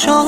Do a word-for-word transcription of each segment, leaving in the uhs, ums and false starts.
نشو.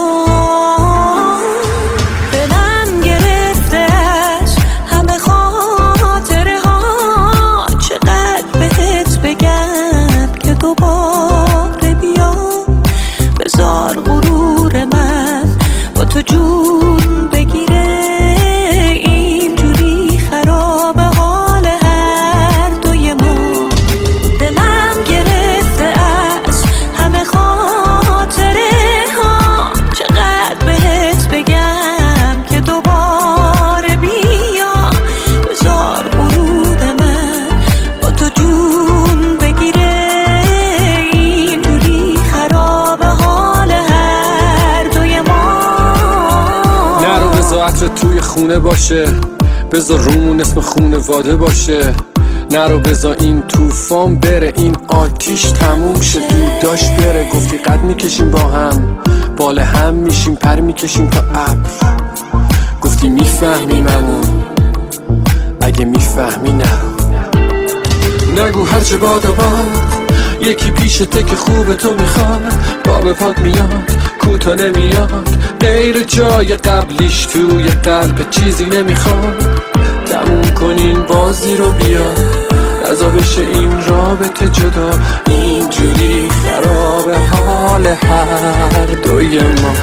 دلم گرفته از همه خاطره ها، چقدر بهت بگم که دوباره بیام. بذار غرور من با تو جون بگیره، اینجوری خراب حال هر دوی ما. دلم گرفته از همه خاطره ها، چقدر بهت بگم که دوباره بیا. بذار غرور من با تو جون بگیره، اینجوری خراب حال هر دوی ما. نرو بذار عطر توی خونه باشه، بذار رومون اسم خونواده باشه. نرو بذار این توفان بره، این آتیش تموم شه. دود داشت بره، گفتی قد میکشیم با هم، بال هم میشیم، پر میکشیم تا ابر. گفتی میفهمیممون، اگه میفهمی نرو. نگو هرچه باد و باد، یکی پیشته که خوب تو میخواد. باب پات میاد، کوتا نمیاد، غیر جای قبلیش توی قلب چیزی نمیخواد. تموم کنین بازی رو بیا، رضا بشه این رابطه جدا، اینجوری خراب حال هر دوی ما.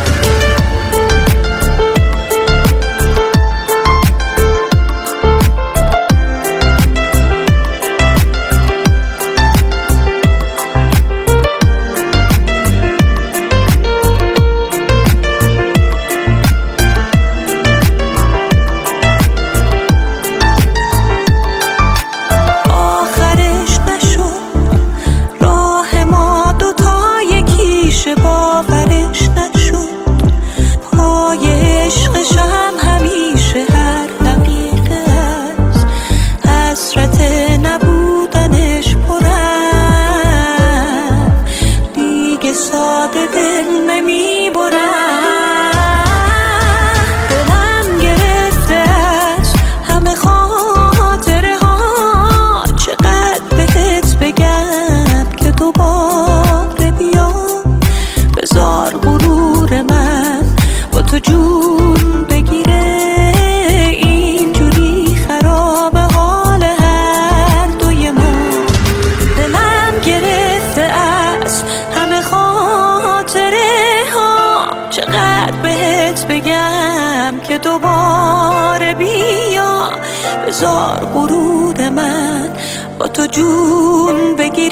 باورش نشد پای عشقشم همیشه هر دقیقه است حسرت نبودنش پرم، دیگه ساده دل نمیبرم. دلم گرفته از همه خاطره ها، چقدر بهت بگم که دوباره بیام. بذار غرور من با تو جون بگیره، اینجوری خراب حال هر دوی ما. دلم گرفته از همه خاطره ها، چقدر بهت بگم که دوباره بیا. بذار غرور من با تو جون بگیره،